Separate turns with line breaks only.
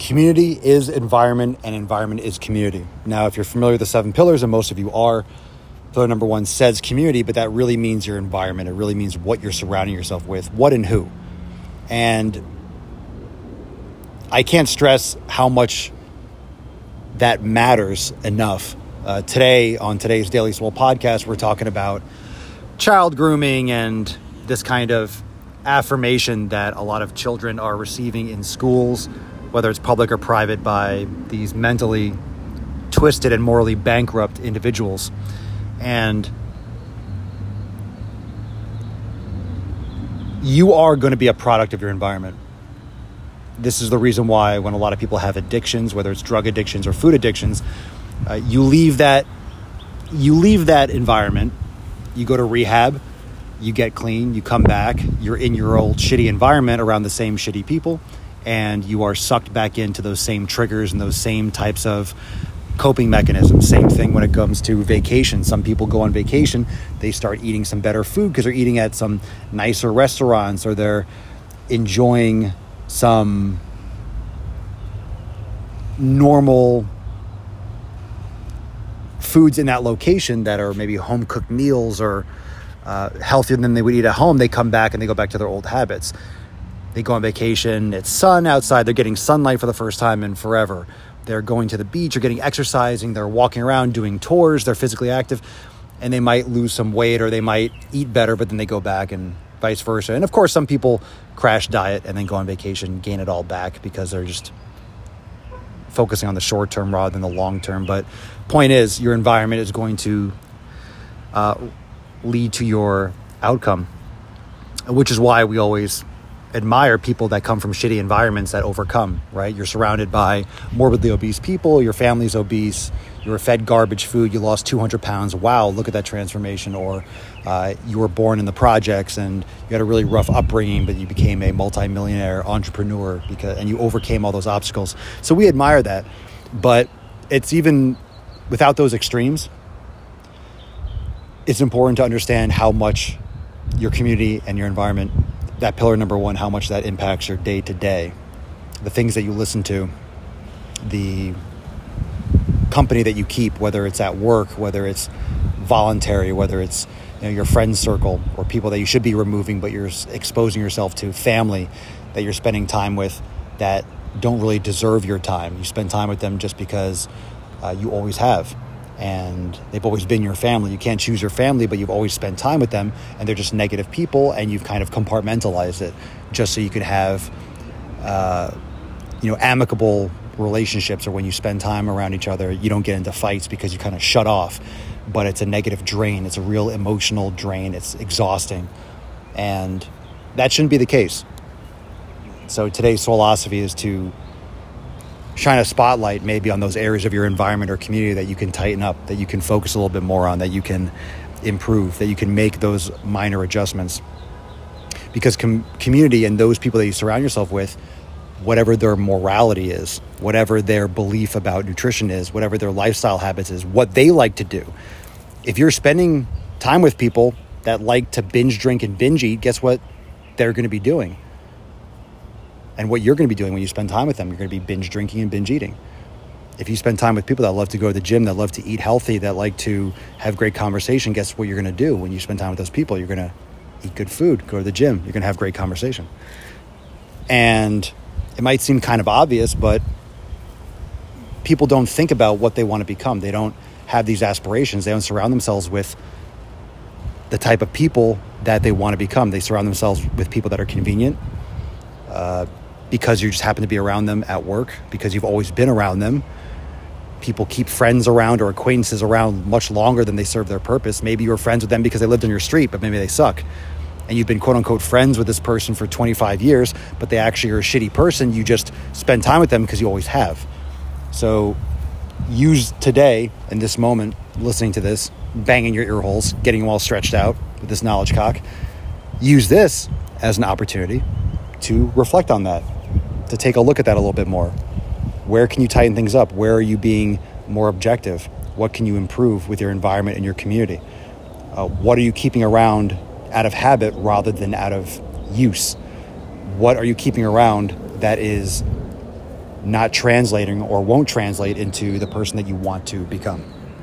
Community is environment, and environment is community. Now, if you're familiar with the 7 pillars, and most of you are, pillar number 1 says community, but that really means your environment. It really means what you're surrounding yourself with, what and who. And I can't stress how much that matters enough. Today, on today's Daily Swole podcast, we're talking about child grooming and this kind of affirmation that a lot of children are receiving in schools, whether it's public or private, by these mentally twisted and morally bankrupt individuals. And you are going to be a product of your environment. This is the reason why when a lot of people have addictions, whether it's drug addictions or food addictions, you leave that environment, you go to rehab, you get clean, you come back, you're in your old shitty environment around the same shitty people, and you are sucked back into those same triggers and those same types of coping mechanisms. Same thing when it comes to vacation. Some people go on vacation, they start eating some better food because they're eating at some nicer restaurants, or they're enjoying some normal foods in that location that are maybe home-cooked meals or healthier than they would eat at home. They come back and they go back to their old habits. They go on vacation, it's sun outside, they're getting sunlight for the first time in forever. They're going to the beach or getting exercising, they're walking around doing tours, they're physically active, and they might lose some weight or they might eat better, but then they go back and vice versa. And of course, some people crash diet and then go on vacation, gain it all back because they're just focusing on the short term rather than the long term. But point is, your environment is going to lead to your outcome, which is why we always admire people that come from shitty environments that overcome, right? You're surrounded by morbidly obese people, your family's obese, you were fed garbage food, you lost 200 pounds. Wow, look at that transformation. Or you were born in the projects and you had a really rough upbringing, but you became a multimillionaire entrepreneur and you overcame all those obstacles. So we admire that. But it's even without those extremes, it's important to understand how much your community and your environment, that pillar number 1, how much that impacts your day to day, the things that you listen to, the company that you keep, whether it's at work, whether it's voluntary, whether it's your friend circle or people that you should be removing, but you're exposing yourself to, family that you're spending time with that don't really deserve your time. You spend time with them just because you always have. And they've always been your family. You can't choose your family, but you've always spent time with them, and they're just negative people, and you've kind of compartmentalized it just so you can have, amicable relationships, or when you spend time around each other, you don't get into fights because you kind of shut off. But it's a negative drain. It's a real emotional drain. It's exhausting, and that shouldn't be the case. So today's philosophy is to shine a spotlight maybe on those areas of your environment or community that you can tighten up, that you can focus a little bit more on, that you can improve, that you can make those minor adjustments. Because community and those people that you surround yourself with, whatever their morality is, whatever their belief about nutrition is, whatever their lifestyle habits is, what they like to do. If you're spending time with people that like to binge drink and binge eat, guess what they're going to be doing? And what you're going to be doing when you spend time with them, you're going to be binge drinking and binge eating. If you spend time with people that love to go to the gym, that love to eat healthy, that like to have great conversation, guess what you're going to do when you spend time with those people? You're going to eat good food, go to the gym, you're going to have great conversation. And it might seem kind of obvious, but people don't think about what they want to become. They don't have these aspirations. They don't surround themselves with the type of people that they want to become. They surround themselves with people that are convenient, because you just happen to be around them at work, because you've always been around them. People keep friends around or acquaintances around much longer than they serve their purpose. Maybe you were friends with them because they lived on your street, but maybe they suck. And you've been quote unquote friends with this person for 25 years, but they actually are a shitty person. You just spend time with them because you always have. So use today, in this moment, listening to this, banging your ear holes, getting them all stretched out with this knowledge cock. Use this as an opportunity to reflect on that, to take a look at that a little bit more. Where can you tighten things up? Where are you being more objective? What can you improve with your environment and your community? What are you keeping around out of habit rather than out of use? What are you keeping around that is not translating or won't translate into the person that you want to become.